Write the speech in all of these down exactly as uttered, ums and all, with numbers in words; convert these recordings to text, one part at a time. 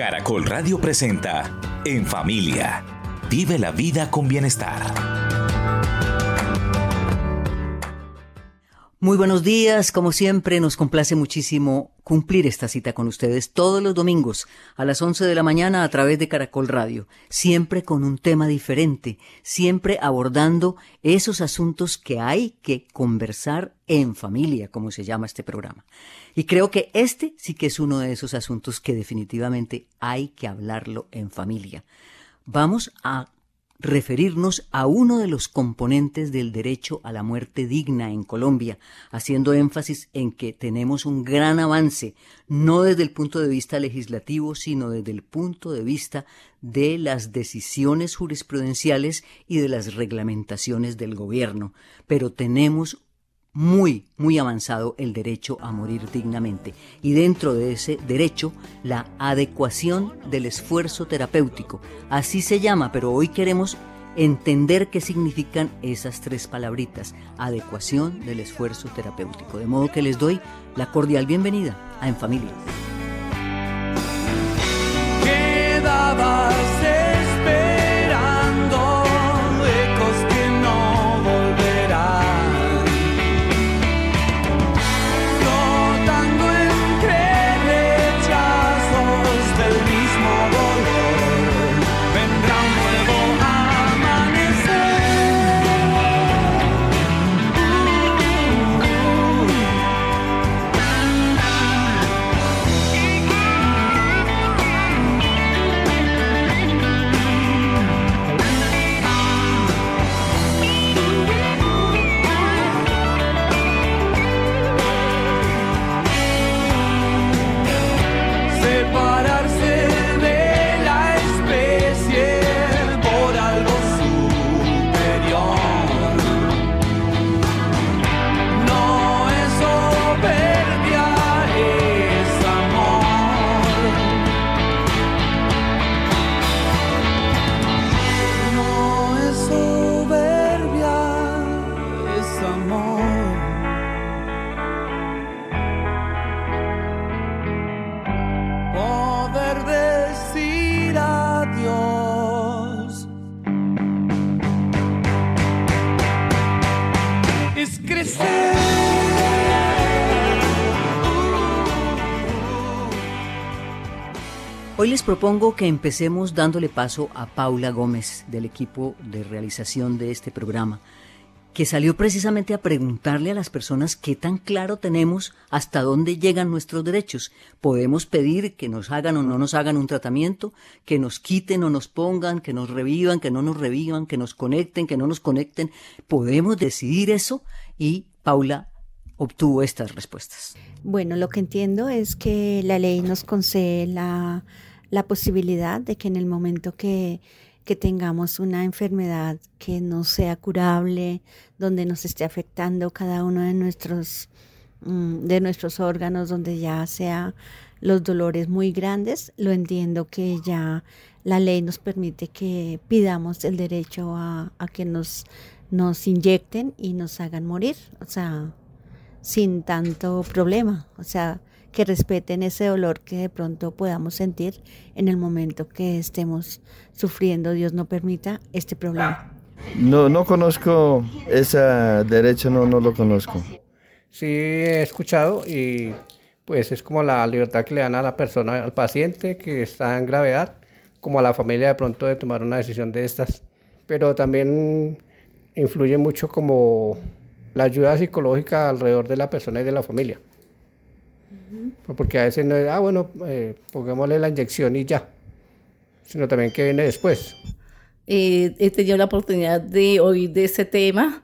Caracol Radio presenta En Familia. Vive la vida con bienestar. Muy buenos días, como siempre nos complace muchísimo cumplir esta cita con ustedes todos los domingos a las once de la mañana a través de Caracol Radio, siempre con un tema diferente, siempre abordando esos asuntos que hay que conversar en familia, como se llama este programa. Y creo que este sí que es uno de esos asuntos que definitivamente hay que hablarlo en familia. Vamos a referirnos a uno de los componentes del derecho a la muerte digna en Colombia, haciendo énfasis en que tenemos un gran avance, no desde el punto de vista legislativo, sino desde el punto de vista de las decisiones jurisprudenciales y de las reglamentaciones del gobierno, pero tenemos muy, muy avanzado el derecho a morir dignamente. Y dentro de ese derecho, la adecuación del esfuerzo terapéutico. Así se llama, pero hoy queremos entender qué significan esas tres palabritas. Adecuación del esfuerzo terapéutico. De modo que les doy la cordial bienvenida a En Familia. Quedabas esperando ecos que no volverán. Hoy les propongo que empecemos dándole paso a Paula Gómez, del equipo de realización de este programa, que salió precisamente a preguntarle a las personas qué tan claro tenemos hasta dónde llegan nuestros derechos. Podemos pedir que nos hagan o no nos hagan un tratamiento, que nos quiten o nos pongan, que nos revivan, que no nos revivan, que nos conecten, que no nos conecten. Podemos decidir eso y Paula obtuvo estas respuestas. Bueno, lo que entiendo es que la ley nos concede la, la posibilidad de que en el momento que, que tengamos una enfermedad que no sea curable, donde nos esté afectando cada uno de nuestros, de nuestros órganos, donde ya sea los dolores muy grandes, lo entiendo que ya la ley nos permite que pidamos el derecho a, a que nos, nos inyecten y nos hagan morir, o sea, sin tanto problema, o sea, que respeten ese dolor que de pronto podamos sentir en el momento que estemos sufriendo, Dios no permita, este problema. No, no conozco ese derecho, no, no lo conozco. Sí, he escuchado y pues es como la libertad que le dan a la persona, al paciente que está en gravedad, como a la familia de pronto de tomar una decisión de estas, pero también influye mucho como la ayuda psicológica alrededor de la persona y de la familia. Uh-huh. Porque a veces no es, ah, bueno, eh, pongámosle la inyección y ya, sino también que viene después. Eh, he tenido la oportunidad de oír de ese tema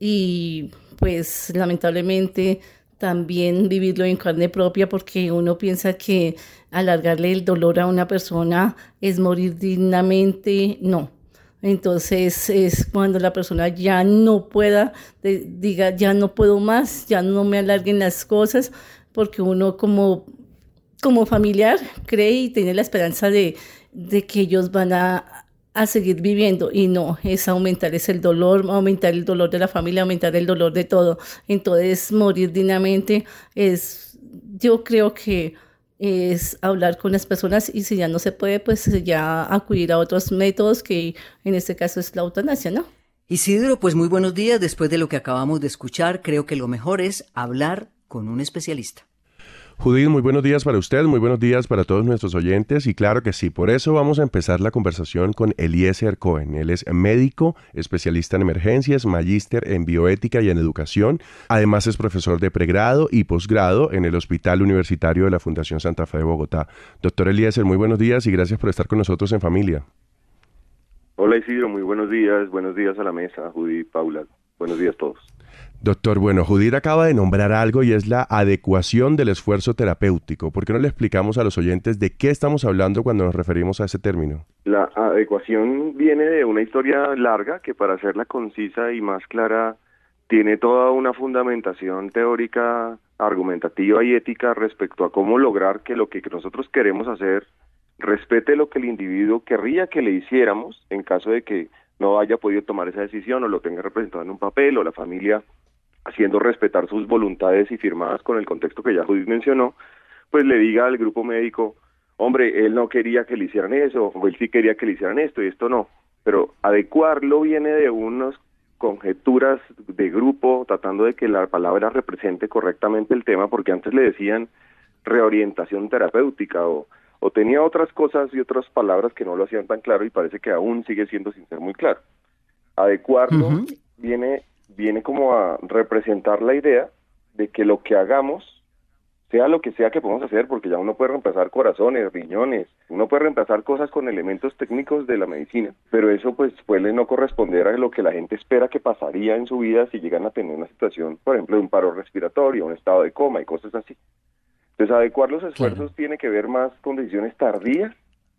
y pues lamentablemente también vivirlo en carne propia, porque uno piensa que alargarle el dolor a una persona es morir dignamente. No. Entonces es cuando la persona ya no pueda, de, diga, ya no puedo más, ya no me alarguen las cosas, porque uno como, como familiar cree y tiene la esperanza de, de que ellos van a, a seguir viviendo, y no, es aumentar es el dolor, aumentar el dolor de la familia, aumentar el dolor de todo. Entonces morir dignamente es, yo creo que es hablar con las personas y si ya no se puede, pues ya acudir a otros métodos que en este caso es la eutanasia, ¿no? Isidro, pues muy buenos días. Después de lo que acabamos de escuchar, creo que lo mejor es hablar con un especialista. Judith, muy buenos días para usted, muy buenos días para todos nuestros oyentes y claro que sí, por eso vamos a empezar la conversación con Eliezer Cohen. Él es médico, especialista en emergencias, magíster en bioética y en educación. Además es profesor de pregrado y posgrado en el Hospital Universitario de la Fundación Santa Fe de Bogotá. Doctor Eliezer, muy buenos días y gracias por estar con nosotros en Familia. Hola Isidro, muy buenos días, buenos días a la mesa, Judith, Paula, buenos días a todos. Doctor, bueno, Judith acaba de nombrar algo y es la adecuación del esfuerzo terapéutico. ¿Por qué no le explicamos a los oyentes de qué estamos hablando cuando nos referimos a ese término? La adecuación viene de una historia larga que, para hacerla concisa y más clara, tiene toda una fundamentación teórica, argumentativa y ética respecto a cómo lograr que lo que nosotros queremos hacer respete lo que el individuo querría que le hiciéramos en caso de que no haya podido tomar esa decisión o lo tenga representado en un papel o la familia haciendo respetar sus voluntades y firmadas con el contexto que ya Judith mencionó, pues le diga al grupo médico, hombre, él no quería que le hicieran eso, o él sí quería que le hicieran esto y esto no. Pero adecuarlo viene de unas conjeturas de grupo, tratando de que la palabra represente correctamente el tema, porque antes le decían reorientación terapéutica o, o tenía otras cosas y otras palabras que no lo hacían tan claro y parece que aún sigue siendo sin ser muy claro. Adecuarlo uh-huh. viene... viene como a representar la idea de que lo que hagamos, sea lo que sea que podamos hacer, porque ya uno puede reemplazar corazones, riñones, uno puede reemplazar cosas con elementos técnicos de la medicina, pero eso pues puede no corresponder a lo que la gente espera que pasaría en su vida si llegan a tener una situación, por ejemplo, de un paro respiratorio, un estado de coma y cosas así. Entonces, adecuar los esfuerzos sí. tiene que ver más con decisiones tardías.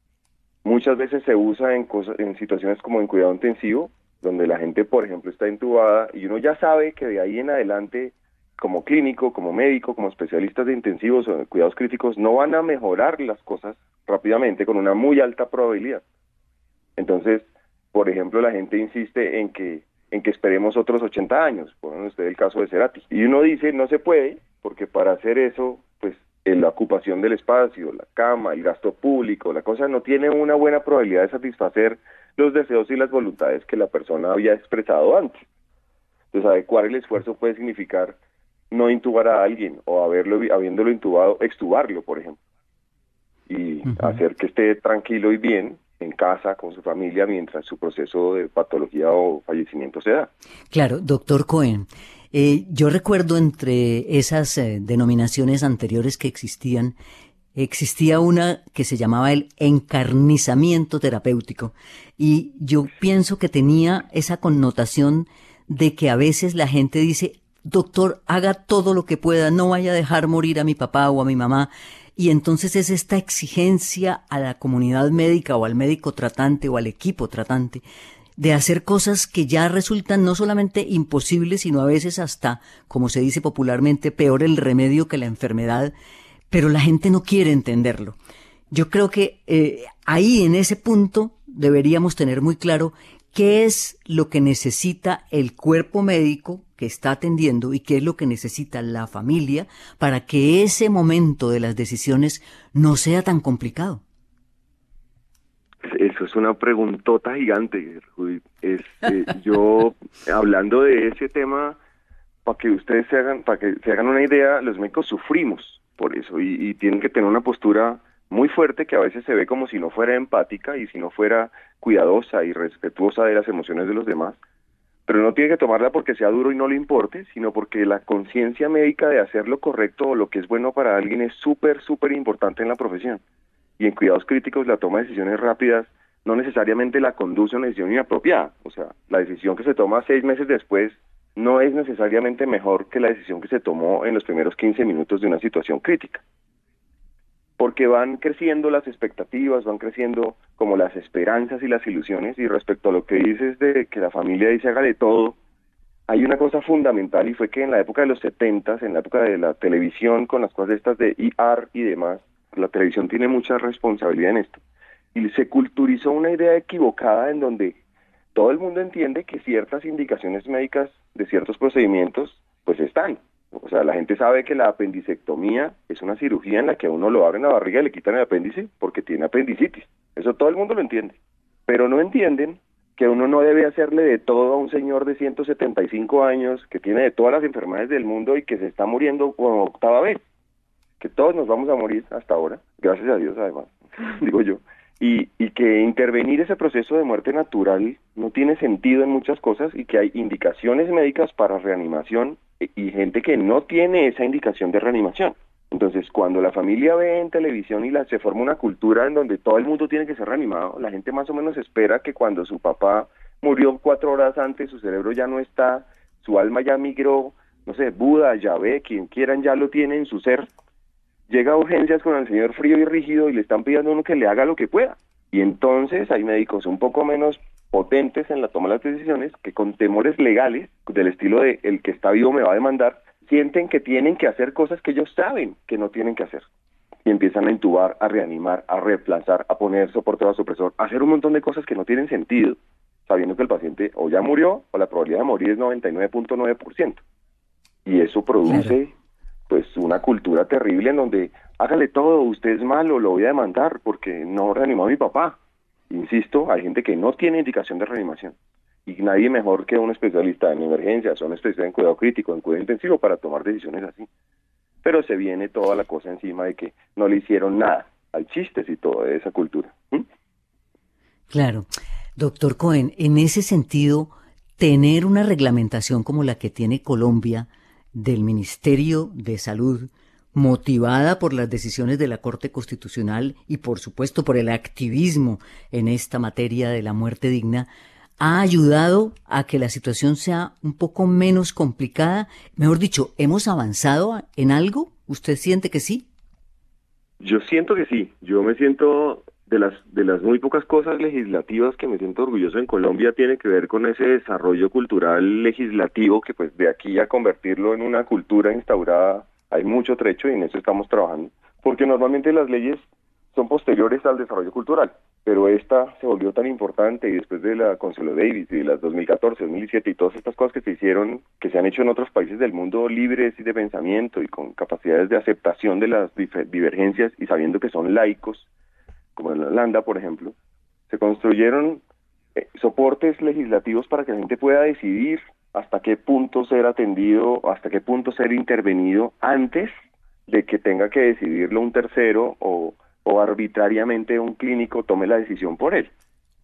Muchas veces se usa en, cosas, en situaciones como en cuidado intensivo, donde la gente, por ejemplo, está intubada y uno ya sabe que de ahí en adelante, como clínico, como médico, como especialistas de intensivos o de cuidados críticos, no van a mejorar las cosas rápidamente con una muy alta probabilidad. Entonces, por ejemplo, la gente insiste en que en que esperemos otros ochenta años, por ejemplo, usted el caso de Cerati. Y uno dice, no se puede, porque para hacer eso, pues, en la ocupación del espacio, la cama, el gasto público, la cosa no tiene una buena probabilidad de satisfacer los deseos y las voluntades que la persona había expresado antes. Entonces, adecuar el esfuerzo puede significar no intubar a alguien o haberlo, habiéndolo intubado, extubarlo, por ejemplo, y uh-huh. hacer que esté tranquilo y bien en casa con su familia mientras su proceso de patología o fallecimiento se da. Claro, doctor Cohen, eh, yo recuerdo entre esas eh, denominaciones anteriores que existían, existía una que se llamaba el encarnizamiento terapéutico y yo pienso que tenía esa connotación de que a veces la gente dice, doctor, haga todo lo que pueda, no vaya a dejar morir a mi papá o a mi mamá. Y entonces es esta exigencia a la comunidad médica o al médico tratante o al equipo tratante de hacer cosas que ya resultan no solamente imposibles, sino a veces hasta, como se dice popularmente, peor el remedio que la enfermedad, pero la gente no quiere entenderlo. Yo creo que eh, ahí en ese punto deberíamos tener muy claro qué es lo que necesita el cuerpo médico que está atendiendo y qué es lo que necesita la familia para que ese momento de las decisiones no sea tan complicado. Eso es una preguntota gigante, Judith. Este, yo, hablando de ese tema, para que ustedes se hagan, para que se hagan una idea, los médicos sufrimos por eso y, y tienen que tener una postura muy fuerte que a veces se ve como si no fuera empática y si no fuera cuidadosa y respetuosa de las emociones de los demás, pero no tiene que tomarla porque sea duro y no le importe, sino porque la conciencia médica de hacer lo correcto o lo que es bueno para alguien es súper, súper importante en la profesión. Y en cuidados críticos la toma de decisiones rápidas no necesariamente la conduce a una decisión inapropiada. O sea, la decisión que se toma seis meses después no es necesariamente mejor que la decisión que se tomó en los primeros quince minutos de una situación crítica. Porque van creciendo las expectativas, van creciendo como las esperanzas y las ilusiones, y respecto a lo que dices de que la familia dice haga de todo, hay una cosa fundamental y fue que en la época de los setentas, en la época de la televisión con las cosas estas de E R y demás, la televisión tiene mucha responsabilidad en esto, y se culturizó una idea equivocada en donde todo el mundo entiende que ciertas indicaciones médicas de ciertos procedimientos pues están, O sea, la gente sabe que la apendicectomía es una cirugía en la que a uno lo abren la barriga y le quitan el apéndice porque tiene apendicitis. Eso todo el mundo lo entiende. Pero no entienden que uno no debe hacerle de todo a un señor de ciento setenta y cinco años que tiene de todas las enfermedades del mundo y que se está muriendo por octava vez. Que todos nos vamos a morir hasta ahora, gracias a Dios además, digo yo. Y, y que intervenir ese proceso de muerte natural no tiene sentido en muchas cosas y que hay indicaciones médicas para reanimación y gente que no tiene esa indicación de reanimación. Entonces, cuando la familia ve en televisión y la, se forma una cultura en donde todo el mundo tiene que ser reanimado, la gente más o menos espera que cuando su papá murió cuatro horas antes, su cerebro ya no está, su alma ya migró, no sé, Buda, Yahvé, quien quieran ya lo tiene en su ser, llega a urgencias con el señor frío y rígido y le están pidiendo a uno que le haga lo que pueda. Y entonces hay médicos un poco menos potentes en la toma de las decisiones que con temores legales, del estilo de el que está vivo me va a demandar, sienten que tienen que hacer cosas que ellos saben que no tienen que hacer. Y empiezan a intubar, a reanimar, a reemplazar, a poner soporte vasopresor, a hacer un montón de cosas que no tienen sentido, sabiendo que el paciente o ya murió o la probabilidad de morir es noventa y nueve punto nueve por ciento. Y eso produce... Claro. Pues una cultura terrible en donde hágale todo, usted es malo, lo voy a demandar porque no reanimó a mi papá. Insisto, hay gente que no tiene indicación de reanimación y nadie mejor que un especialista en emergencias o un especialista en cuidado crítico, en cuidado intensivo para tomar decisiones así. Pero se viene toda la cosa encima de que no le hicieron nada. Hay chistes y toda esa cultura. ¿Mm? Claro. Doctor Cohen, en ese sentido, tener una reglamentación como la que tiene Colombia del Ministerio de Salud, motivada por las decisiones de la Corte Constitucional y por supuesto por el activismo en esta materia de la muerte digna, ha ayudado a que la situación sea un poco menos complicada. Mejor dicho, ¿hemos avanzado en algo? ¿Usted siente que sí? Yo siento que sí. Yo me siento... De las, de las muy pocas cosas legislativas que me siento orgulloso en Colombia tiene que ver con ese desarrollo cultural legislativo que pues de aquí a convertirlo en una cultura instaurada hay mucho trecho y en eso estamos trabajando. Porque normalmente las leyes son posteriores al desarrollo cultural, pero esta se volvió tan importante y después de la Consuelo Davis y de las dos mil catorce, dos mil diecisiete y todas estas cosas que se hicieron, que se han hecho en otros países del mundo libres y de pensamiento y con capacidades de aceptación de las divergencias y sabiendo que son laicos, como en Holanda, por ejemplo, se construyeron eh, soportes legislativos para que la gente pueda decidir hasta qué punto ser atendido, hasta qué punto ser intervenido antes de que tenga que decidirlo un tercero o, o arbitrariamente un clínico tome la decisión por él.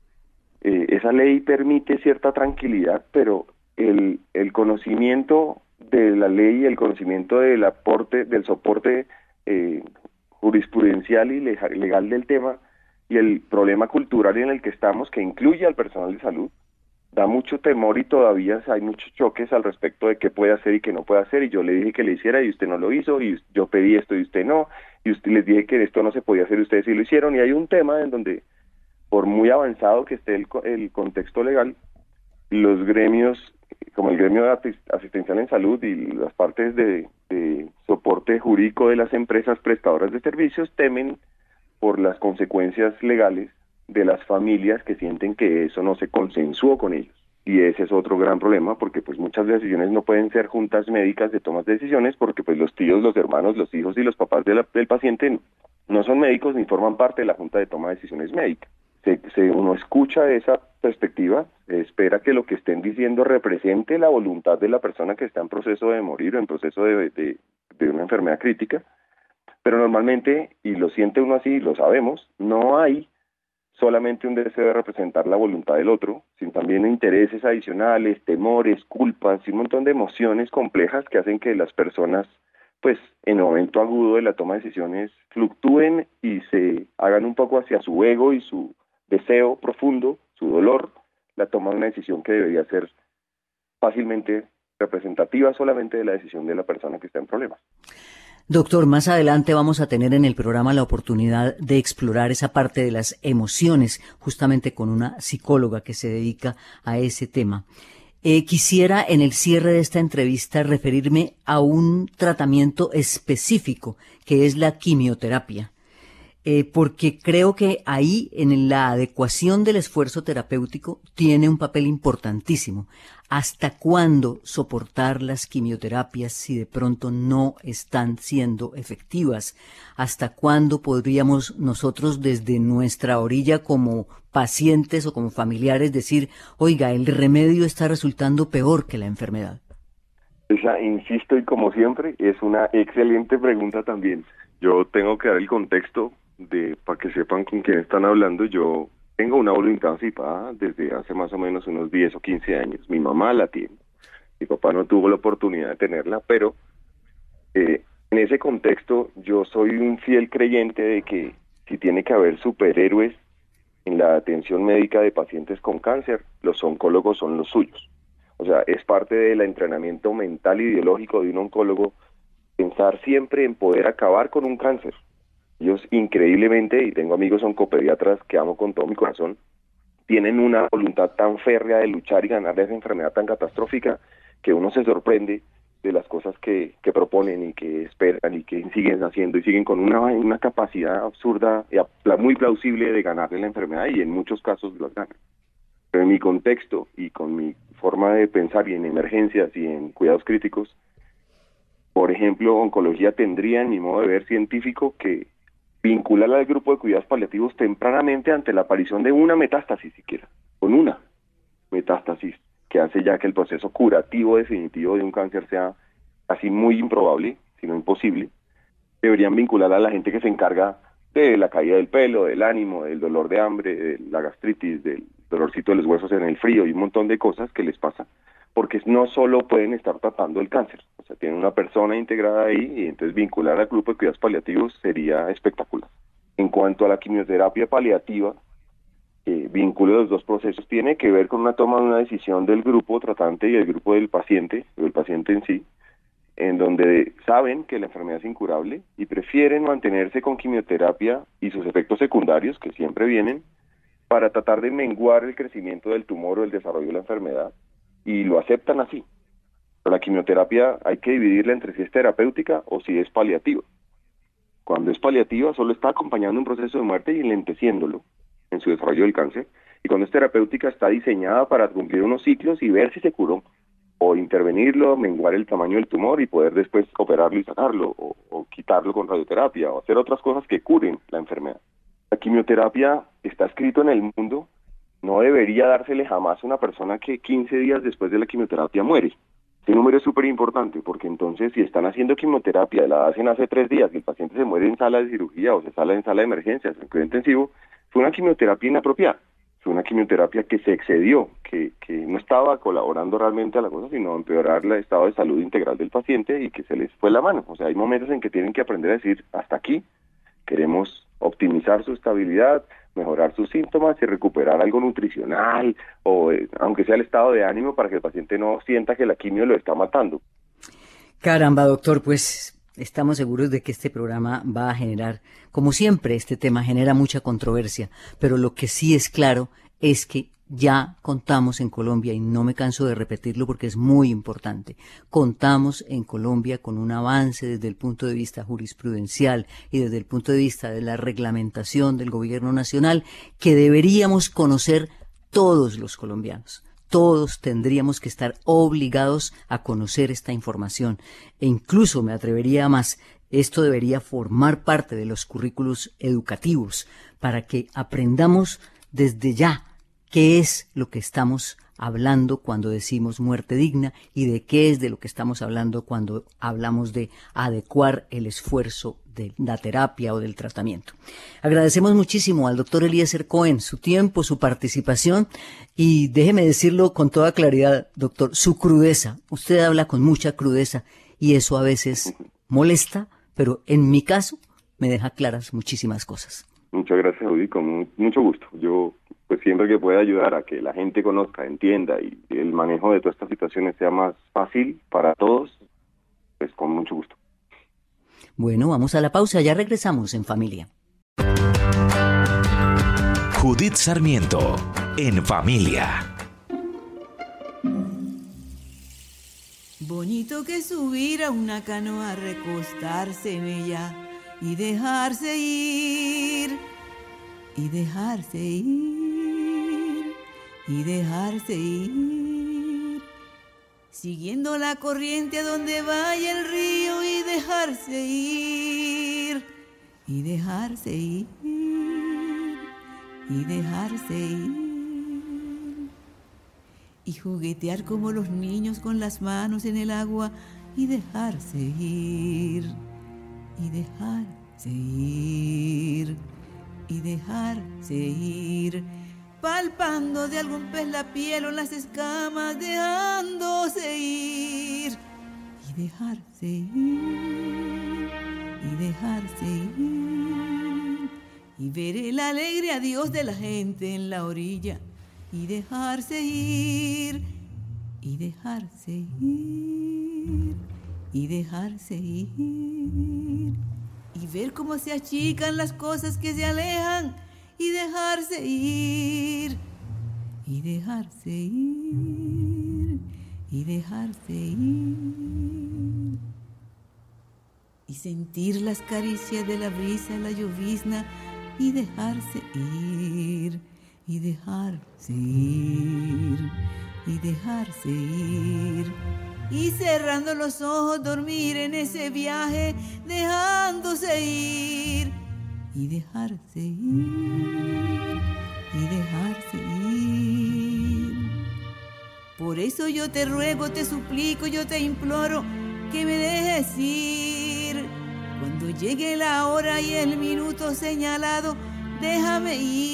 Eh, esa ley permite cierta tranquilidad, pero el, el conocimiento de la ley, el conocimiento del aporte, del soporte eh, jurisprudencial y legal del tema y el problema cultural en el que estamos, que incluye al personal de salud, da mucho temor y todavía hay muchos choques al respecto de qué puede hacer y qué no puede hacer, y yo le dije que le hiciera y usted no lo hizo, y yo pedí esto y usted no, y usted les dije que esto no se podía hacer y ustedes sí lo hicieron, y hay un tema en donde, por muy avanzado que esté el, el contexto legal, los gremios, como el gremio de asistencial en salud y las partes de, de soporte jurídico de las empresas prestadoras de servicios, temen por las consecuencias legales de las familias que sienten que eso no se consensuó con ellos. Y ese es otro gran problema, porque pues muchas decisiones no pueden ser juntas médicas de tomas de decisiones, porque pues los tíos, los hermanos, los hijos y los papás de la, del paciente no son médicos ni forman parte de la junta de toma de decisiones médicas. Se, se, uno escucha esa perspectiva, se espera que lo que estén diciendo represente la voluntad de la persona que está en proceso de morir o en proceso de, de, de una enfermedad crítica, pero normalmente, y lo siente uno así, lo sabemos, no hay solamente un deseo de representar la voluntad del otro, sino también intereses adicionales, temores, culpas y un montón de emociones complejas que hacen que las personas, pues, en el momento agudo de la toma de decisiones, fluctúen y se hagan un poco hacia su ego y su deseo profundo, su dolor, la toma de una decisión que debería ser fácilmente representativa solamente de la decisión de la persona que está en problemas. Doctor, más adelante vamos a tener en el programa la oportunidad de explorar esa parte de las emociones, justamente con una psicóloga que se dedica a ese tema. Eh, quisiera en el cierre de esta entrevista referirme a un tratamiento específico, que es la quimioterapia. eh, porque creo que ahí en la adecuación del esfuerzo terapéutico tiene un papel importantísimo. ¿Hasta cuándo soportar las quimioterapias si de pronto no están siendo efectivas? ¿Hasta cuándo podríamos nosotros desde nuestra orilla como pacientes o como familiares decir, oiga, el remedio está resultando peor que la enfermedad? Esa, insisto, y como siempre, es una excelente pregunta también. Yo tengo que dar el contexto de para que sepan con quién están hablando. Yo tengo una voluntad anticipada desde hace más o menos unos diez o quince años. Mi mamá la tiene. Mi papá no tuvo la oportunidad de tenerla, pero eh, en ese contexto yo soy un fiel creyente de que si tiene que haber superhéroes en la atención médica de pacientes con cáncer, los oncólogos son los suyos. O sea, es parte del entrenamiento mental y ideológico de un oncólogo pensar siempre en poder acabar con un cáncer. Ellos increíblemente, y tengo amigos oncopediatras que amo con todo mi corazón, tienen una voluntad tan férrea de luchar y ganar esa enfermedad tan catastrófica que uno se sorprende de las cosas que, que proponen y que esperan y que siguen haciendo y siguen con una, una capacidad absurda y muy plausible de ganarle la enfermedad y en muchos casos las ganan. Pero en mi contexto y con mi forma de pensar y en emergencias y en cuidados críticos, por ejemplo, oncología tendría en mi modo de ver científico que vincular al grupo de cuidados paliativos tempranamente ante la aparición de una metástasis siquiera, con una metástasis que hace ya que el proceso curativo definitivo de un cáncer sea casi muy improbable, si no imposible. Deberían vincular a la gente que se encarga de la caída del pelo, del ánimo, del dolor de hambre, de la gastritis, del dolorcito de los huesos en el frío y un montón de cosas que les pasa, porque no solo pueden estar tratando el cáncer, o sea, tienen una persona integrada ahí y entonces vincular al grupo de cuidados paliativos sería espectacular. En cuanto a la quimioterapia paliativa, eh, vínculo de los dos procesos tiene que ver con una toma de una decisión del grupo tratante y del grupo del paciente, o del paciente en sí, en donde saben que la enfermedad es incurable y prefieren mantenerse con quimioterapia y sus efectos secundarios, que siempre vienen, para tratar de menguar el crecimiento del tumor o el desarrollo de la enfermedad, y lo aceptan así. Pero la quimioterapia hay que dividirla entre si es terapéutica o si es paliativa. Cuando es paliativa solo está acompañando un proceso de muerte y enlenteciéndolo en su desarrollo del cáncer, y cuando es terapéutica está diseñada para cumplir unos ciclos y ver si se curó, o intervenirlo, menguar el tamaño del tumor y poder después operarlo y sacarlo, o, o quitarlo con radioterapia, o hacer otras cosas que curen la enfermedad. La quimioterapia está escrito en el mundo, no debería dársele jamás a una persona que quince días después de la quimioterapia muere. Este número es súper importante, porque entonces si están haciendo quimioterapia, la hacen hace tres días y el paciente se muere en sala de cirugía o se sale en sala de emergencias, en cuidado intensivo, fue una quimioterapia inapropiada. Fue una quimioterapia que se excedió, que, que no estaba colaborando realmente a la cosa, sino a empeorar el estado de salud integral del paciente y que se les fue la mano. O sea, hay momentos en que tienen que aprender a decir, hasta aquí, queremos optimizar su estabilidad, mejorar sus síntomas y recuperar algo nutricional, o eh, aunque sea el estado de ánimo, para que el paciente no sienta que la quimio lo está matando. Caramba, doctor, pues estamos seguros de que este programa va a generar, como siempre, este tema genera mucha controversia, pero lo que sí es claro es que ya contamos en Colombia, y no me canso de repetirlo porque es muy importante, contamos en Colombia con un avance desde el punto de vista jurisprudencial y desde el punto de vista de la reglamentación del gobierno nacional que deberíamos conocer todos los colombianos. Todos tendríamos que estar obligados a conocer esta información e incluso me atrevería a más, esto debería formar parte de los currículos educativos para que aprendamos desde ya qué es lo que estamos hablando cuando decimos muerte digna y de qué es de lo que estamos hablando cuando hablamos de adecuar el esfuerzo de la terapia o del tratamiento. Agradecemos muchísimo al doctor Eliezer Cohen su tiempo, su participación y déjeme decirlo con toda claridad, doctor, su crudeza. Usted habla con mucha crudeza y eso a veces molesta, pero en mi caso me deja claras muchísimas cosas. Muchas gracias, Udi, con mucho gusto. Yo pues siempre que pueda ayudar a que la gente conozca, entienda y el manejo de todas estas situaciones sea más fácil para todos, pues con mucho gusto. Bueno, vamos a la pausa, ya regresamos en Familia. Judith Sarmiento, en Familia. Bonito que subir a una canoa, recostarse en ella y dejarse ir. y dejarse ir, y dejarse ir, siguiendo la corriente a donde vaya el río y dejarse ir, y dejarse ir, y dejarse ir, y juguetear como los niños con las manos en el agua y dejarse ir, y dejarse ir, y dejarse ir, palpando de algún pez la piel o las escamas, dejándose ir, y dejarse ir, y dejarse ir, y ver el alegre adiós de la gente en la orilla, y dejarse ir, y dejarse ir, y dejarse ir, y ver cómo se achican las cosas que se alejan, y dejarse ir, y dejarse ir, y dejarse ir, y sentir las caricias de la brisa, la llovizna, y dejarse ir, y dejarse ir, y dejarse ir, y cerrando los ojos dormir en ese viaje, dejándose ir, y dejarse ir, y dejarse ir. Por eso yo te ruego, te suplico, yo te imploro que me dejes ir. Cuando llegue la hora y el minuto señalado, déjame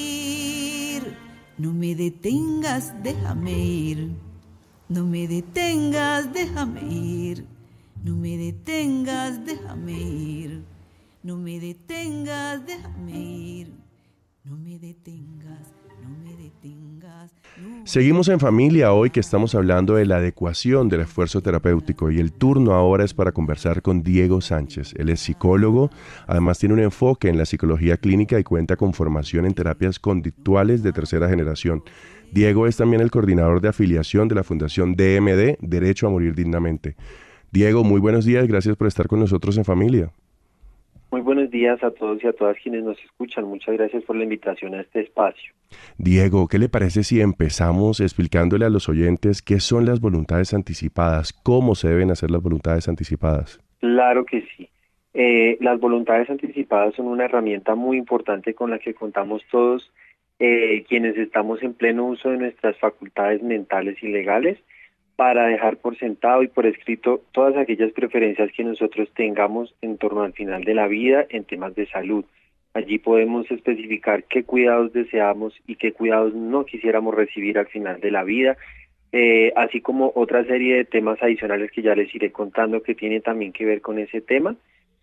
ir. No me detengas, déjame ir. No me detengas, déjame ir. No me detengas, déjame ir. No me detengas, déjame ir. No me detengas, no me detengas. No. Seguimos en familia hoy que estamos hablando de la adecuación del esfuerzo terapéutico y el turno ahora es para conversar con Diego Sánchez. Él es psicólogo, además tiene un enfoque en la psicología clínica y cuenta con formación en terapias conductuales de tercera generación. Diego es también el coordinador de afiliación de la Fundación D M D, Derecho a Morir Dignamente. Diego, muy buenos días, gracias por estar con nosotros en familia. Muy buenos días a todos y a todas quienes nos escuchan. Muchas gracias por la invitación a este espacio. Diego, ¿qué le parece si empezamos explicándole a los oyentes qué son las voluntades anticipadas? ¿Cómo se deben hacer las voluntades anticipadas? Claro que sí. Eh, las voluntades anticipadas son una herramienta muy importante con la que contamos todos eh, quienes estamos en pleno uso de nuestras facultades mentales y legales para dejar por sentado y por escrito todas aquellas preferencias que nosotros tengamos en torno al final de la vida en temas de salud. Allí podemos especificar qué cuidados deseamos y qué cuidados no quisiéramos recibir al final de la vida, eh, así como otra serie de temas adicionales que ya les iré contando que tienen también que ver con ese tema.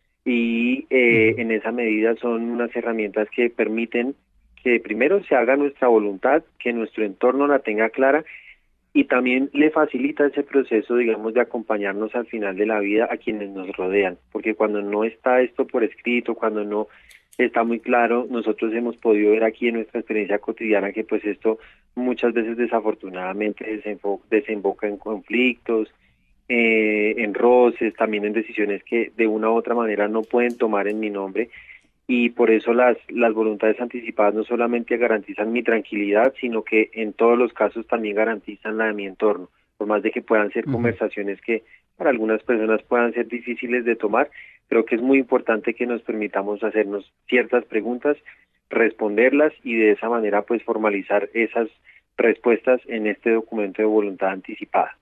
Y eh, en esa medida son unas herramientas que permiten que primero se haga nuestra voluntad, que nuestro entorno la tenga clara, y también le facilita ese proceso, digamos, de acompañarnos al final de la vida a quienes nos rodean, porque cuando no está esto por escrito, cuando no está muy claro, nosotros hemos podido ver aquí en nuestra experiencia cotidiana que pues esto muchas veces desafortunadamente desemboca, desemboca en conflictos, eh, en roces, también en decisiones que de una u otra manera no pueden tomar en mi nombre. Y por eso las, las voluntades anticipadas no solamente garantizan mi tranquilidad, sino que en todos los casos también garantizan la de mi entorno. Por más de que puedan ser uh-huh. conversaciones que para algunas personas puedan ser difíciles de tomar, creo que es muy importante que nos permitamos hacernos ciertas preguntas, responderlas y de esa manera pues formalizar esas respuestas en este documento de voluntad anticipada.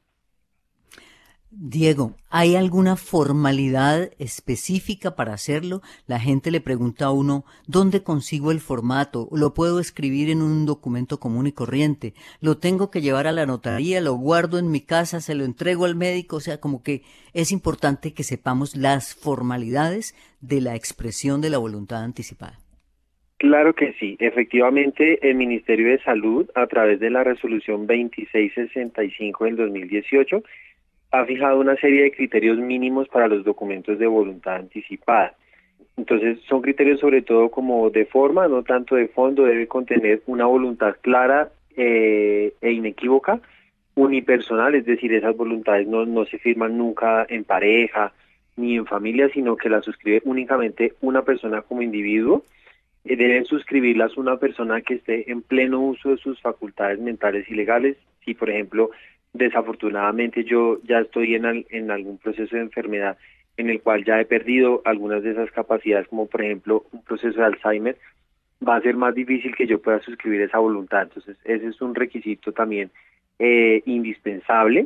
Diego, ¿hay alguna formalidad específica para hacerlo? La gente le pregunta a uno, ¿dónde consigo el formato? ¿Lo puedo escribir en un documento común y corriente? ¿Lo tengo que llevar a la notaría? ¿Lo guardo en mi casa? ¿Se lo entrego al médico? O sea, como que es importante que sepamos las formalidades de la expresión de la voluntad anticipada. Claro que sí. Efectivamente, el Ministerio de Salud, a través de la resolución veintiséis sesenta y cinco del dos mil dieciocho, ha fijado una serie de criterios mínimos para los documentos de voluntad anticipada. Entonces, son criterios sobre todo como de forma, no tanto de fondo. Debe contener una voluntad clara eh, e inequívoca, unipersonal, es decir, esas voluntades no, no se firman nunca en pareja ni en familia, sino que las suscribe únicamente una persona como individuo. eh, deben suscribirlas una persona que esté en pleno uso de sus facultades mentales y legales. Si, por ejemplo, desafortunadamente yo ya estoy en, al, en algún proceso de enfermedad en el cual ya he perdido algunas de esas capacidades, como por ejemplo un proceso de Alzheimer, va a ser más difícil que yo pueda suscribir esa voluntad. Entonces, ese es un requisito también eh, indispensable.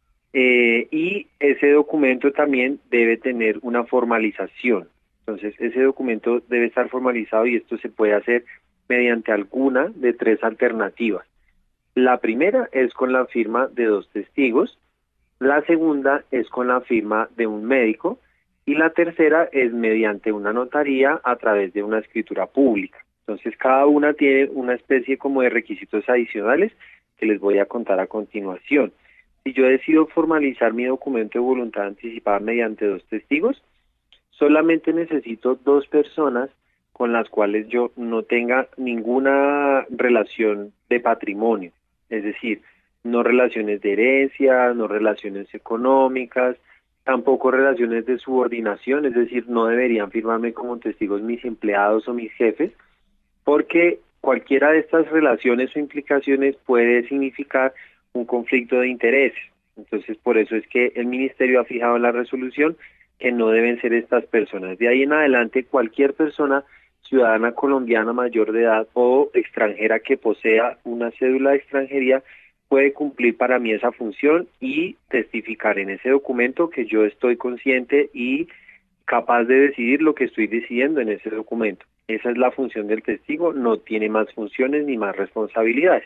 Eh, y ese documento también debe tener una formalización. Entonces, ese documento debe estar formalizado y esto se puede hacer mediante alguna de tres alternativas. La primera es con la firma de dos testigos, la segunda es con la firma de un médico y la tercera es mediante una notaría a través de una escritura pública. Entonces, cada una tiene una especie como de requisitos adicionales que les voy a contar a continuación. Si yo decido formalizar mi documento de voluntad anticipada mediante dos testigos, solamente necesito dos personas con las cuales yo no tenga ninguna relación de patrimonio, es decir, no relaciones de herencia, no relaciones económicas, tampoco relaciones de subordinación, es decir, no deberían firmarme como testigos mis empleados o mis jefes, porque cualquiera de estas relaciones o implicaciones puede significar un conflicto de intereses. Entonces, por eso es que el Ministerio ha fijado en la resolución que no deben ser estas personas. De ahí en adelante, cualquier persona ciudadana colombiana mayor de edad o extranjera que posea una cédula de extranjería puede cumplir para mí esa función y testificar en ese documento que yo estoy consciente y capaz de decidir lo que estoy decidiendo en ese documento. Esa es la función del testigo, no tiene más funciones ni más responsabilidades.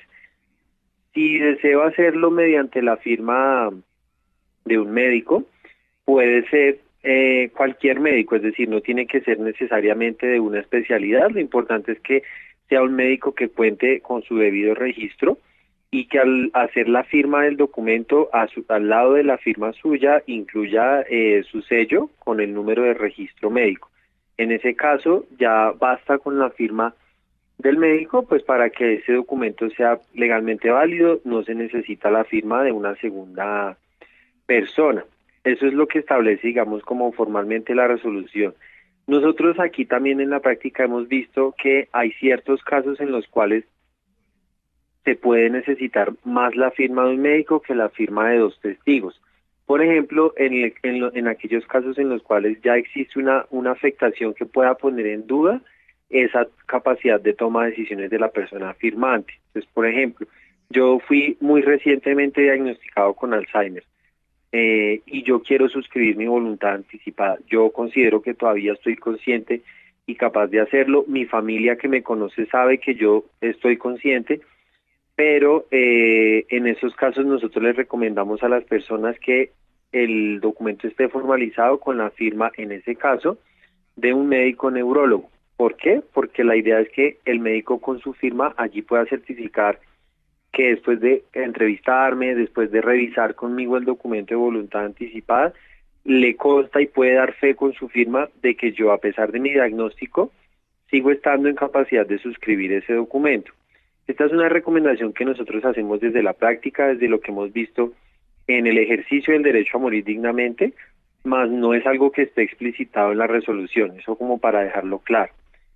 Si deseo hacerlo mediante la firma de un médico, puede ser eh, cualquier médico, es decir, no tiene que ser necesariamente de una especialidad. Lo importante es que sea un médico que cuente con su debido registro y que al hacer la firma del documento, a su, al lado de la firma suya, incluya eh, su sello con el número de registro médico. En ese caso, ya basta con la firma del médico, pues para que ese documento sea legalmente válido, no se necesita la firma de una segunda persona. Eso es lo que establece, digamos, como formalmente la resolución. Nosotros aquí también en la práctica hemos visto que hay ciertos casos en los cuales se puede necesitar más la firma de un médico que la firma de dos testigos. Por ejemplo, en, el, en, lo, en aquellos casos en los cuales ya existe una, una afectación que pueda poner en duda esa capacidad de toma de decisiones de la persona firmante. Entonces, por ejemplo, yo fui muy recientemente diagnosticado con Alzheimer eh, y yo quiero suscribir mi voluntad anticipada. Yo considero que todavía estoy consciente y capaz de hacerlo. Mi familia que me conoce sabe que yo estoy consciente, pero eh, en esos casos nosotros les recomendamos a las personas que el documento esté formalizado con la firma, en ese caso, de un médico neurólogo. ¿Por qué? Porque la idea es que el médico con su firma allí pueda certificar que después de entrevistarme, después de revisar conmigo el documento de voluntad anticipada, le consta y puede dar fe con su firma de que yo, a pesar de mi diagnóstico, sigo estando en capacidad de suscribir ese documento. Esta es una recomendación que nosotros hacemos desde la práctica, desde lo que hemos visto en el ejercicio del derecho a morir dignamente, mas no es algo que esté explicitado en la resolución, eso como para dejarlo claro.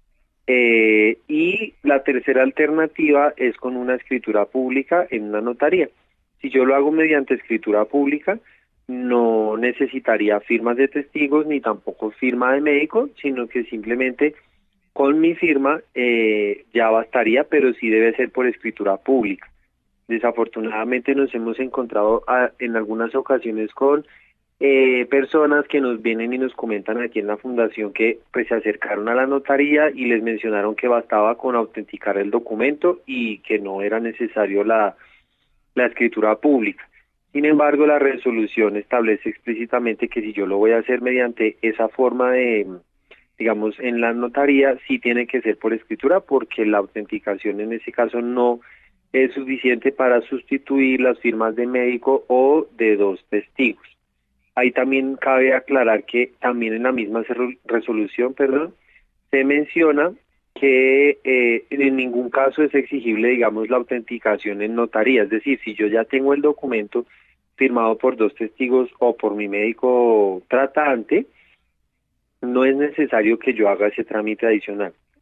Eh, y la tercera alternativa es con una escritura pública en una notaría. Si yo lo hago mediante escritura pública, no necesitaría firmas de testigos ni tampoco firma de médico, sino que simplemente con mi firma eh, ya bastaría, pero sí debe ser por escritura pública. Desafortunadamente nos hemos encontrado a, en algunas ocasiones con eh, personas que nos vienen y nos comentan aquí en la fundación que pues se acercaron a la notaría y les mencionaron que bastaba con autenticar el documento y que no era necesario la, la escritura pública. Sin embargo, la resolución establece explícitamente que si yo lo voy a hacer mediante esa forma de, digamos, en la notaría, sí tiene que ser por escritura, porque la autenticación en ese caso no es suficiente para sustituir las firmas de médico o de dos testigos. Ahí también cabe aclarar que también en la misma resolución, perdón, se menciona que eh, en ningún caso es exigible, digamos, la autenticación en notaría. Es decir, si yo ya tengo el documento firmado por dos testigos o por mi médico tratante, no es necesario que yo haga ese trámite adicional.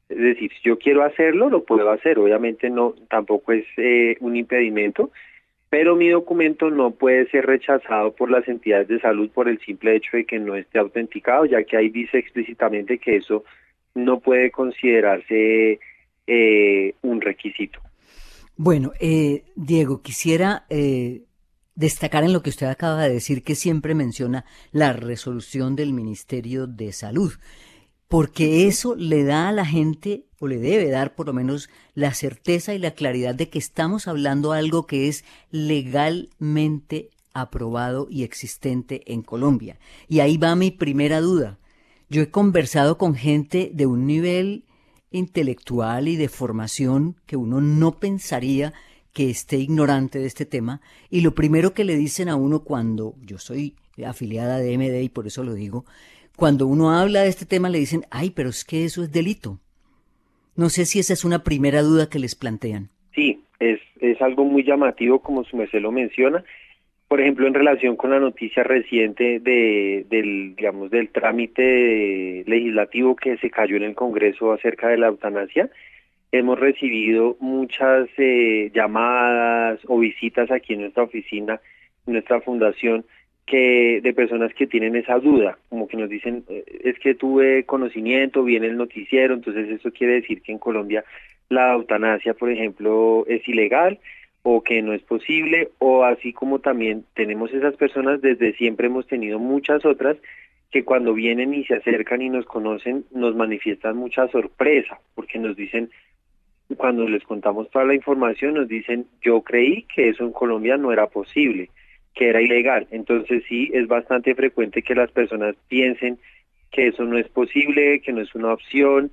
Es decir, si yo quiero hacerlo, lo puedo hacer. Obviamente no, tampoco es eh, un impedimento, pero mi documento no puede ser rechazado por las entidades de salud por el simple hecho de que no esté autenticado, ya que ahí dice explícitamente que eso no puede considerarse eh, un requisito. Bueno, eh, Diego, quisiera eh, destacar en lo que usted acaba de decir, que siempre menciona la resolución del Ministerio de Salud, porque eso le da a la gente, o le debe dar por lo menos, la certeza y la claridad de que estamos hablando algo que es legalmente aprobado y existente en Colombia. Y ahí va mi primera duda. Yo he conversado con gente de un nivel intelectual y de formación que uno no pensaría que esté ignorante de este tema, y lo primero que le dicen a uno cuando, yo soy afiliada de M D y por eso lo digo, cuando uno habla de este tema le dicen, ay, pero es que eso es delito. No sé si esa es una primera duda que les plantean. Sí, es, es algo muy llamativo, como su merced lo menciona. Por ejemplo, en relación con la noticia reciente de, del, digamos, del trámite legislativo que se cayó en el Congreso acerca de la eutanasia, hemos recibido muchas eh, llamadas o visitas aquí en nuestra oficina, en nuestra fundación, que de personas que tienen esa duda, como que nos dicen, es que tuve conocimiento, viene el noticiero, entonces eso quiere decir que en Colombia la eutanasia, por ejemplo, es ilegal, o que no es posible, o así como también tenemos esas personas, desde siempre hemos tenido muchas otras, que cuando vienen y se acercan y nos conocen, nos manifiestan mucha sorpresa, porque nos dicen, cuando les contamos toda la información, nos dicen, yo creí que eso en Colombia no era posible, que era ilegal. Entonces sí, es bastante frecuente que las personas piensen que eso no es posible, que no es una opción,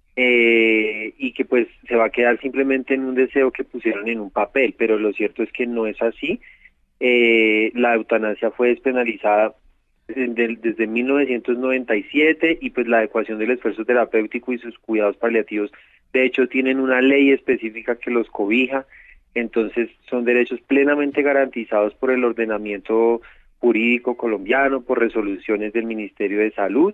eh, y que pues se va a quedar simplemente en un deseo que pusieron en un papel, pero lo cierto es que no es así. Eh, la eutanasia fue despenalizada desde, desde mil novecientos noventa y siete, y pues la adecuación del esfuerzo terapéutico y sus cuidados paliativos, de hecho, tienen una ley específica que los cobija. Entonces son derechos plenamente garantizados por el ordenamiento jurídico colombiano, por resoluciones del Ministerio de Salud,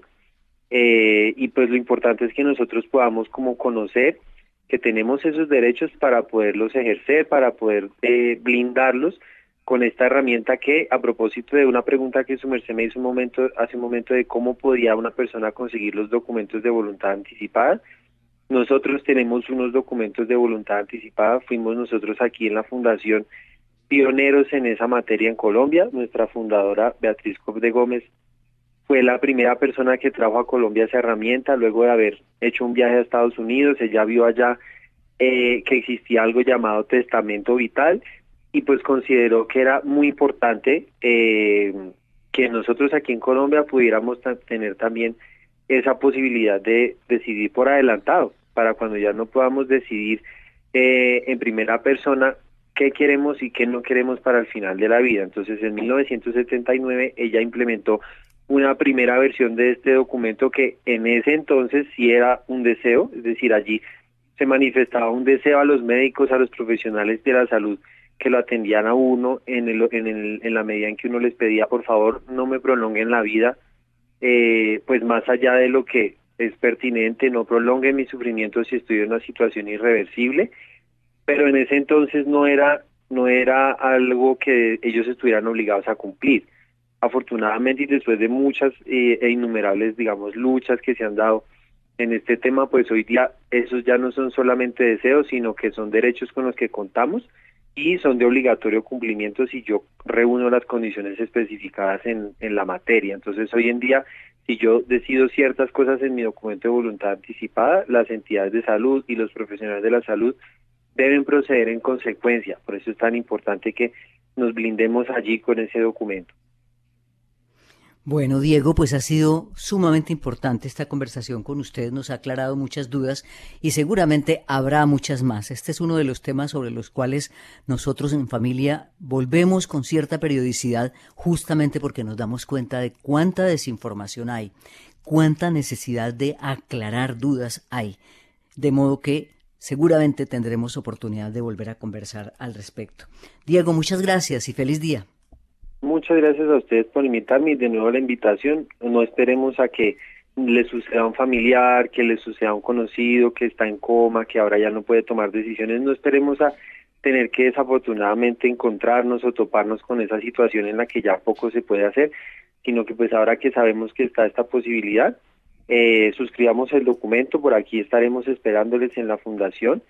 eh, y pues lo importante es que nosotros podamos como conocer que tenemos esos derechos para poderlos ejercer, para poder eh, blindarlos con esta herramienta que, a propósito de una pregunta que su merced me hizo un momento, hace un momento, de cómo podía una persona conseguir los documentos de voluntad anticipada. Nosotros tenemos unos documentos de voluntad anticipada, fuimos nosotros aquí en la Fundación pioneros en esa materia en Colombia. Nuestra fundadora, Beatriz Cop de Gómez, fue la primera persona que trajo a Colombia esa herramienta, luego de haber hecho un viaje a Estados Unidos. Ella vio allá eh, que existía algo llamado testamento vital, y pues consideró que era muy importante eh, que nosotros aquí en Colombia pudiéramos tener también esa posibilidad de decidir por adelantado, para cuando ya no podamos decidir eh, en primera persona qué queremos y qué no queremos para el final de la vida. Entonces, en mil novecientos setenta y nueve ella implementó una primera versión de este documento que en ese entonces sí era un deseo, es decir, allí se manifestaba un deseo a los médicos, a los profesionales de la salud, que lo atendían a uno en, el, en, el, en la medida en que uno les pedía, por favor, no me prolonguen la vida, eh, pues más allá de lo que es pertinente, no prolongue mi sufrimiento si estoy en una situación irreversible, pero en ese entonces no era, no era algo que ellos estuvieran obligados a cumplir. Afortunadamente, y después de muchas eh, e innumerables, digamos, luchas que se han dado en este tema, pues hoy día esos ya no son solamente deseos, sino que son derechos con los que contamos y son de obligatorio cumplimiento si yo reúno las condiciones especificadas en, en la materia. Entonces, hoy en día, si yo decido ciertas cosas en mi documento de voluntad anticipada, las entidades de salud y los profesionales de la salud deben proceder en consecuencia. Por eso es tan importante que nos blindemos allí con ese documento. Bueno, Diego, pues ha sido sumamente importante esta conversación con usted, nos ha aclarado muchas dudas y seguramente habrá muchas más. Este es uno de los temas sobre los cuales nosotros en familia volvemos con cierta periodicidad, justamente porque nos damos cuenta de cuánta desinformación hay, cuánta necesidad de aclarar dudas hay, de modo que seguramente tendremos oportunidad de volver a conversar al respecto. Diego, muchas gracias y feliz día. Muchas gracias a ustedes por invitarme y de nuevo la invitación. No esperemos a que le suceda a un familiar, que le suceda a un conocido que está en coma, que ahora ya no puede tomar decisiones. No esperemos a tener que desafortunadamente encontrarnos o toparnos con esa situación en la que ya poco se puede hacer, sino que pues ahora que sabemos que está esta posibilidad, eh, suscribamos el documento. Por aquí estaremos esperándoles en la fundación,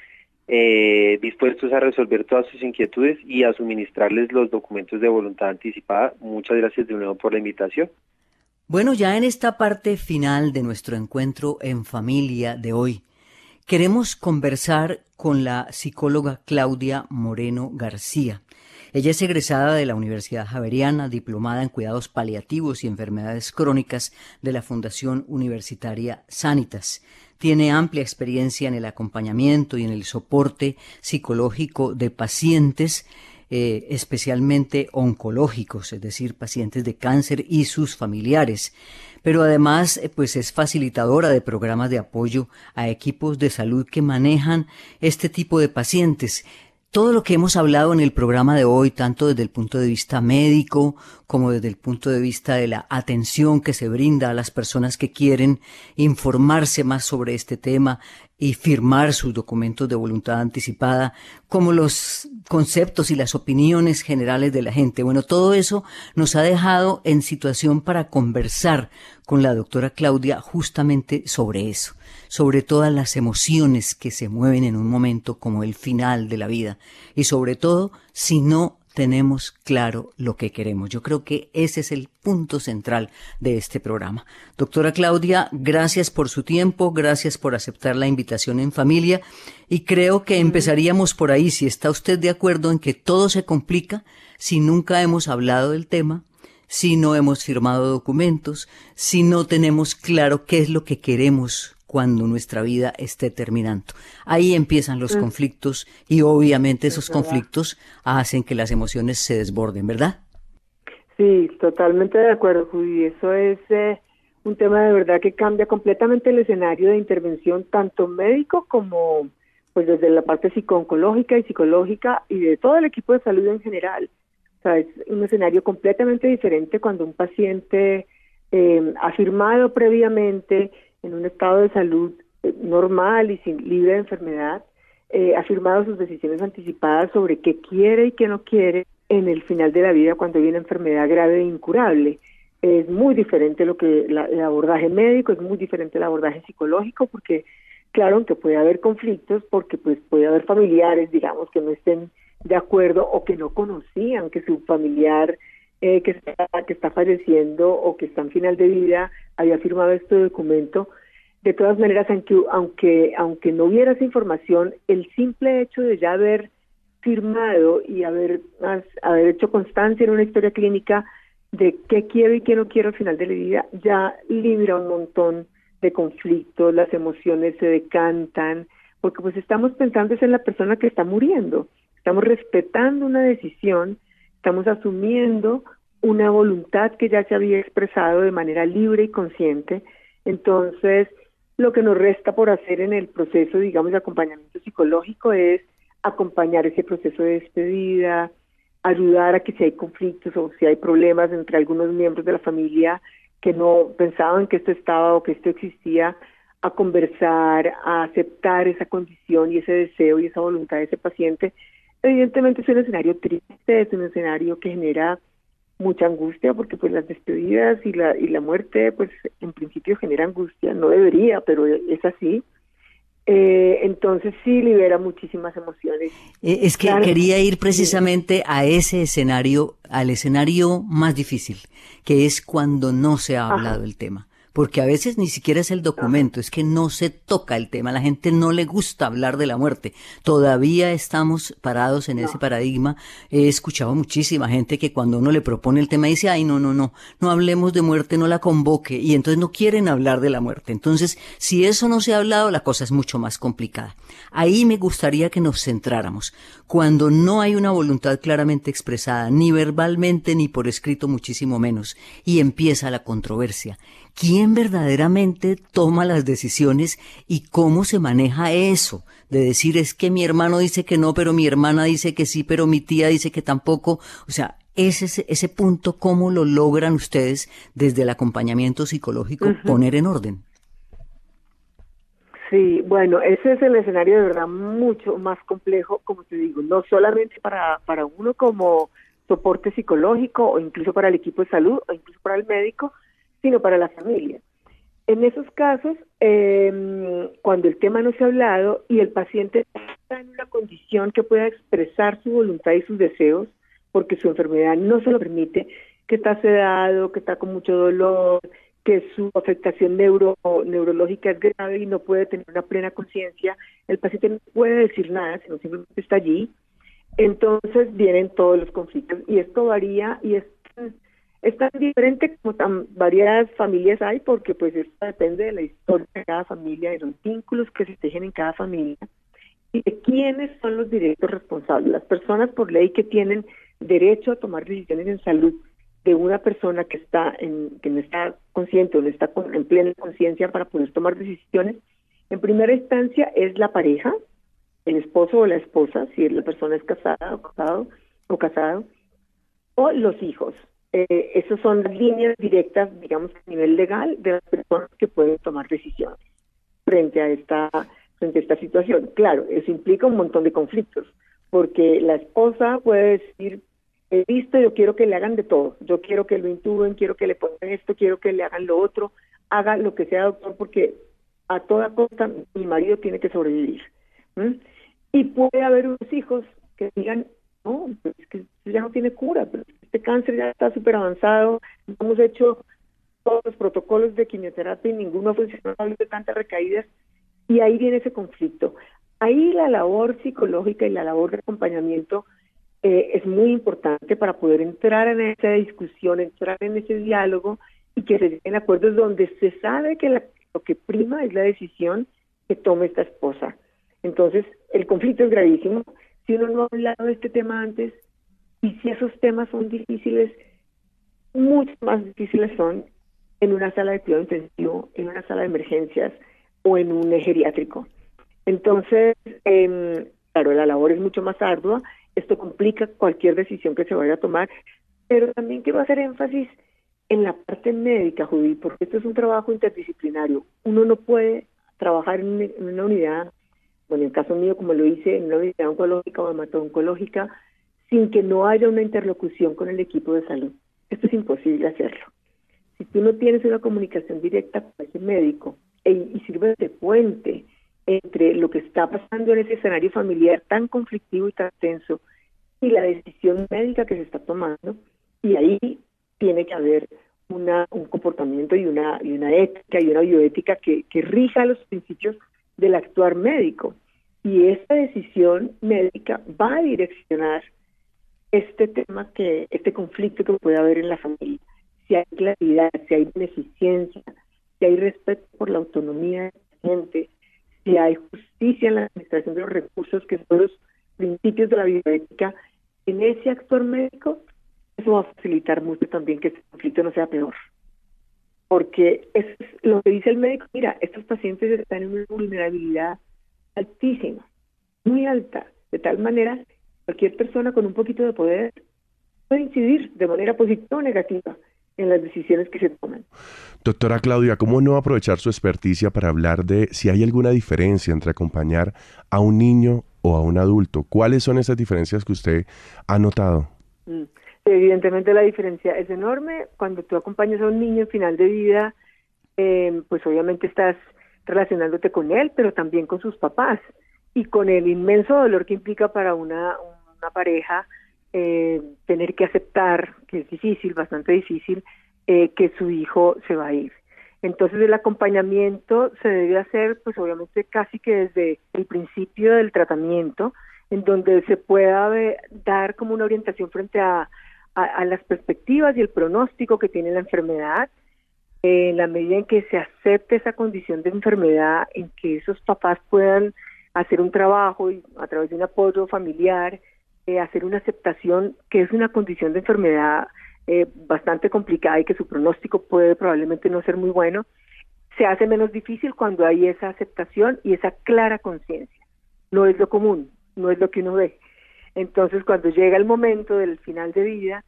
eh, dispuestos a resolver todas sus inquietudes y a suministrarles los documentos de voluntad anticipada. Muchas gracias de nuevo por la invitación. Bueno, ya en esta parte final de nuestro encuentro en familia de hoy, queremos conversar con la psicóloga Claudia Moreno García. Ella es egresada de la Universidad Javeriana, diplomada en cuidados paliativos y enfermedades crónicas de la Fundación Universitaria Sanitas. Tiene amplia experiencia en el acompañamiento y en el soporte psicológico de pacientes, eh, especialmente oncológicos, es decir, pacientes de cáncer y sus familiares. Pero además, eh, pues es facilitadora de programas de apoyo a equipos de salud que manejan este tipo de pacientes. Todo lo que hemos hablado en el programa de hoy, tanto desde el punto de vista médico como desde el punto de vista de la atención que se brinda a las personas que quieren informarse más sobre este tema y firmar sus documentos de voluntad anticipada, como los conceptos y las opiniones generales de la gente. Bueno, todo eso nos ha dejado en situación para conversar con la doctora Claudia justamente sobre eso, sobre todas las emociones que se mueven en un momento como el final de la vida y sobre todo si no tenemos claro lo que queremos. Yo creo que ese es el punto central de este programa. Doctora Claudia, gracias por su tiempo, gracias por aceptar la invitación en familia y creo que empezaríamos por ahí. Si está usted de acuerdo en que todo se complica si nunca hemos hablado del tema, si no hemos firmado documentos, si no tenemos claro qué es lo que queremos cuando nuestra vida esté terminando. Ahí empiezan los mm. conflictos y obviamente esos es conflictos hacen que las emociones se desborden, ¿verdad? Sí, totalmente de acuerdo, Judy. Eso es eh, un tema de verdad que cambia completamente el escenario de intervención, tanto médico como pues desde la parte psico-oncológica y psicológica y de todo el equipo de salud en general. O sea, es un escenario completamente diferente cuando un paciente eh, ha firmado previamente en un estado de salud normal y sin, libre de enfermedad, eh, ha firmado sus decisiones anticipadas sobre qué quiere y qué no quiere en el final de la vida cuando hay una enfermedad grave e incurable. Es muy diferente lo que la, el abordaje médico, es muy diferente el abordaje psicológico, porque claro, aunque puede haber conflictos, porque pues puede haber familiares, digamos, que no estén de acuerdo o que no conocían que su familiar eh, que, está, que está falleciendo o que está en final de vida había firmado este documento. De todas maneras, aunque, aunque, aunque no hubiera esa información, el simple hecho de ya haber firmado y haber, haber hecho constancia en una historia clínica de qué quiero y qué no quiero al final de la vida, ya libra un montón de conflictos, las emociones se decantan, porque pues estamos pensando es en la persona que está muriendo, estamos respetando una decisión, estamos asumiendo una voluntad que ya se había expresado de manera libre y consciente. Entonces, lo que nos resta por hacer en el proceso, digamos, de acompañamiento psicológico es acompañar ese proceso de despedida, ayudar a que si hay conflictos o si hay problemas entre algunos miembros de la familia que no pensaban que esto estaba o que esto existía, a conversar, a aceptar esa condición y ese deseo y esa voluntad de ese paciente. Evidentemente es un escenario triste, es un escenario que genera mucha angustia, porque pues las despedidas y la y la muerte pues en principio genera angustia, no debería, pero es así. Eh, entonces sí libera muchísimas emociones. Eh, es que claro, quería ir precisamente a ese escenario, al escenario más difícil, que es cuando no se ha hablado Ajá. el tema. Porque a veces ni siquiera es el documento, es que no se toca el tema, a la gente no le gusta hablar de la muerte. Todavía estamos parados en no. ese paradigma. He escuchado muchísima gente que cuando uno le propone el tema dice, ay, no, no, no, no hablemos de muerte, no la convoque, y entonces no quieren hablar de la muerte. Entonces, si eso no se ha hablado, la cosa es mucho más complicada. Ahí me gustaría que nos centráramos. Cuando no hay una voluntad claramente expresada, ni verbalmente ni por escrito, muchísimo menos, y empieza la controversia. ¿Quién verdaderamente toma las decisiones y cómo se maneja eso? De decir, es que mi hermano dice que no, pero mi hermana dice que sí, pero mi tía dice que tampoco. O sea, ese, ese punto, ¿cómo lo logran ustedes desde el acompañamiento psicológico uh-huh. poner en orden? Sí, bueno, ese es el escenario de verdad mucho más complejo, como te digo, no solamente para, para uno como soporte psicológico o incluso para el equipo de salud o incluso para el médico, sino para la familia. En esos casos, eh, cuando el tema no se ha hablado y el paciente está en una condición que pueda expresar su voluntad y sus deseos, porque su enfermedad no se lo permite, que está sedado, que está con mucho dolor, que su afectación neuro, neurológica es grave y no puede tener una plena conciencia, el paciente no puede decir nada, sino simplemente está allí. Entonces vienen todos los conflictos y esto varía y es, es tan diferente como tan varias familias hay, porque pues esto depende de la historia de cada familia, de los vínculos que se tejen en cada familia y de quiénes son los directos responsables. Las personas por ley que tienen derecho a tomar decisiones en salud de una persona que está en, que no está consciente o no está con, en plena conciencia para poder tomar decisiones, en primera instancia es la pareja, el esposo o la esposa, si la persona es casada o casado o casado, o los hijos. Eh, esas son las líneas directas, digamos, a nivel legal de las personas que pueden tomar decisiones frente a esta, frente a esta situación. Claro, eso implica un montón de conflictos, porque la esposa puede decir, he visto, yo quiero que le hagan de todo, yo quiero que lo intuben, quiero que le pongan esto, quiero que le hagan lo otro, haga lo que sea, doctor, porque a toda costa mi marido tiene que sobrevivir. ¿Mm? Y puede haber unos hijos que digan, no, pues es que esto ya no tiene cura, pero este cáncer ya está súper avanzado, hemos hecho todos los protocolos de quimioterapia y ninguno ha funcionado, ha habido tantas recaídas, y ahí viene ese conflicto. Ahí la labor psicológica y la labor de acompañamiento Eh, es muy importante para poder entrar en esa discusión, entrar en ese diálogo y que se lleguen acuerdos donde se sabe que la, lo que prima es la decisión que tome esta esposa. Entonces, el conflicto es gravísimo. Si uno no ha hablado de este tema antes y si esos temas son difíciles, mucho más difíciles son en una sala de cuidado intensivo, en una sala de emergencias o en un geriátrico. Entonces, eh, claro, la labor es mucho más ardua. Esto complica cualquier decisión que se vaya a tomar, pero también quiero hacer énfasis en la parte médica, Judy, porque esto es un trabajo interdisciplinario. Uno no puede trabajar en una unidad, bueno, en el caso mío, como lo hice, en una unidad oncológica o hemato-oncológica, sin que no haya una interlocución con el equipo de salud. Esto es imposible hacerlo. Si tú no tienes una comunicación directa con ese médico e, y sirve de puente entre lo que está pasando en ese escenario familiar tan conflictivo y tan tenso y la decisión médica que se está tomando, y ahí tiene que haber una, un comportamiento y una, y una ética y una bioética que, que rija los principios del actuar médico, y esta decisión médica va a direccionar este tema, que este conflicto que puede haber en la familia. Si hay claridad, si hay beneficencia, si hay respeto por la autonomía del paciente, si hay justicia en la administración de los recursos, que son los principios de la bioética, en ese actor médico, eso va a facilitar mucho también que este conflicto no sea peor. Porque eso es lo que dice el médico, mira, estos pacientes están en una vulnerabilidad altísima, muy alta, de tal manera que cualquier persona con un poquito de poder puede incidir de manera positiva o negativa en las decisiones que se toman. Doctora Claudia, ¿cómo no aprovechar su experticia para hablar de si hay alguna diferencia entre acompañar a un niño o a un adulto? ¿Cuáles son esas diferencias que usted ha notado? Mm. Evidentemente la diferencia es enorme. Cuando tú acompañas a un niño en final de vida, eh, pues obviamente estás relacionándote con él, pero también con sus papás y con el inmenso dolor que implica para una, una pareja eh, tener que aceptar, que es difícil, bastante difícil, eh, que su hijo se va a ir. Entonces el acompañamiento se debe hacer, pues obviamente casi que desde el principio del tratamiento, en donde se pueda ver, dar como una orientación frente a, a, a las perspectivas y el pronóstico que tiene la enfermedad, eh, en la medida en que se acepte esa condición de enfermedad, en que esos papás puedan hacer un trabajo y a través de un apoyo familiar, eh, hacer una aceptación que es una condición de enfermedad eh, bastante complicada y que su pronóstico puede probablemente no ser muy bueno. Se hace menos difícil cuando hay esa aceptación y esa clara conciencia. No es lo común, no es lo que uno ve. Entonces, cuando llega el momento del final de vida,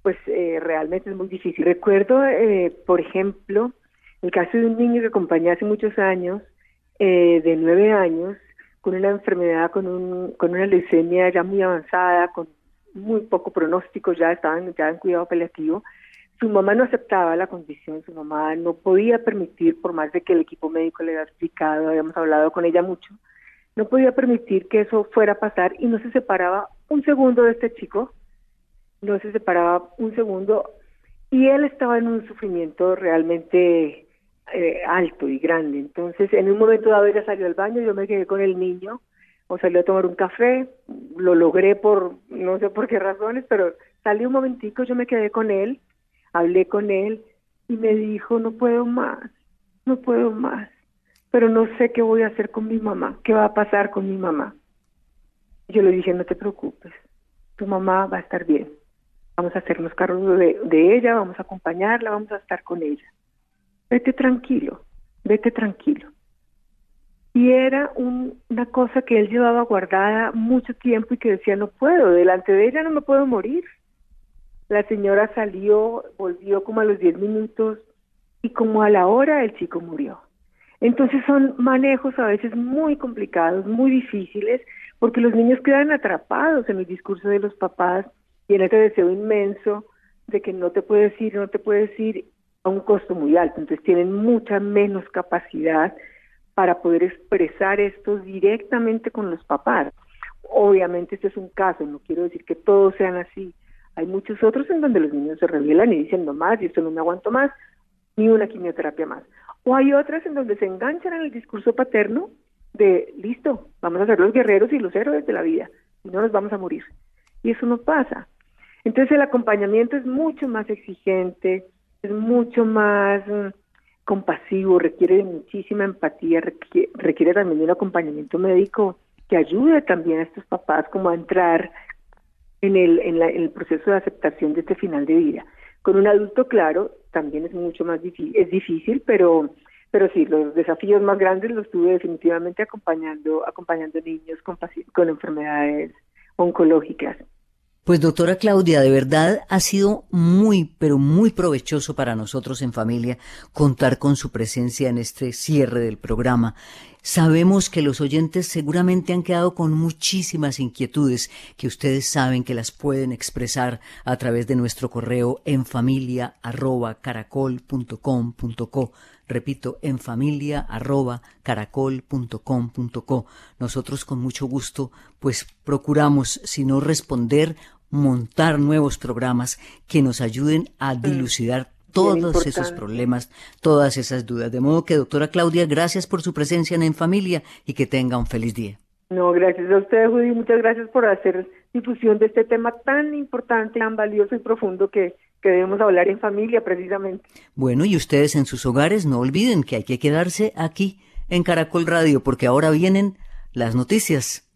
pues eh, realmente es muy difícil. Recuerdo, eh, por ejemplo, el caso de un niño que acompañé hace muchos años, eh, de nueve años, con una enfermedad, con, un, con una leucemia ya muy avanzada, con muy poco pronóstico, ya estaban ya en cuidado paliativo. Su mamá no aceptaba la condición, su mamá no podía permitir, por más de que el equipo médico le había explicado, habíamos hablado con ella mucho, no podía permitir que eso fuera a pasar y no se separaba un segundo de este chico, no se separaba un segundo, y él estaba en un sufrimiento realmente eh, alto y grande. Entonces, en un momento dado ella salió al baño, yo me quedé con el niño, o salió a tomar un café, lo logré por no sé por qué razones, pero salí un momentico, yo me quedé con él, hablé con él y me dijo, no puedo más, no puedo más, pero no sé qué voy a hacer con mi mamá, qué va a pasar con mi mamá. Yo le dije, no te preocupes, tu mamá va a estar bien, vamos a hacernos cargo de, de ella, vamos a acompañarla, vamos a estar con ella. Vete tranquilo, vete tranquilo. Y era un, una cosa que él llevaba guardada mucho tiempo y que decía, no puedo, delante de ella no me puedo morir. La señora salió, volvió como a los diez minutos y como a la hora el chico murió. Entonces son manejos a veces muy complicados, muy difíciles, porque los niños quedan atrapados en el discurso de los papás y en ese deseo inmenso de que no te puedes ir, no te puedes ir, a un costo muy alto. Entonces tienen mucha menos capacidad para poder expresar esto directamente con los papás. Obviamente este es un caso, no quiero decir que todos sean así. Hay muchos otros en donde los niños se rebelan y dicen no más, y esto no me aguanto más, ni una quimioterapia más. O hay otras en donde se enganchan en el discurso paterno de, listo, vamos a ser los guerreros y los héroes de la vida, y no nos vamos a morir. Y eso no pasa. Entonces el acompañamiento es mucho más exigente, es mucho más mm, compasivo, requiere de muchísima empatía, requiere, requiere también de un acompañamiento médico que ayude también a estos papás como a entrar en el, en, la, en el proceso de aceptación de este final de vida. Con un adulto, claro, también es mucho más difícil, es difícil, pero pero sí, los desafíos más grandes los tuve definitivamente acompañando acompañando niños con, con enfermedades oncológicas. Pues doctora Claudia, de verdad ha sido muy, pero muy provechoso para nosotros en familia contar con su presencia en este cierre del programa. Sabemos que los oyentes seguramente han quedado con muchísimas inquietudes que ustedes saben que las pueden expresar a través de nuestro correo en familia arroba caracol punto com punto co. Repito, en familia arroba caracol punto com punto co. Nosotros con mucho gusto pues procuramos, si no responder, montar nuevos programas que nos ayuden a dilucidar todos esos problemas, todas esas dudas. De modo que, doctora Claudia, gracias por su presencia en En Familia y que tenga un feliz día. No, gracias a usted, Judy, muchas gracias por hacer difusión de este tema tan importante, tan valioso y profundo que, que debemos hablar en familia, precisamente. Bueno, y ustedes en sus hogares no olviden que hay que quedarse aquí en Caracol Radio, porque ahora vienen las noticias.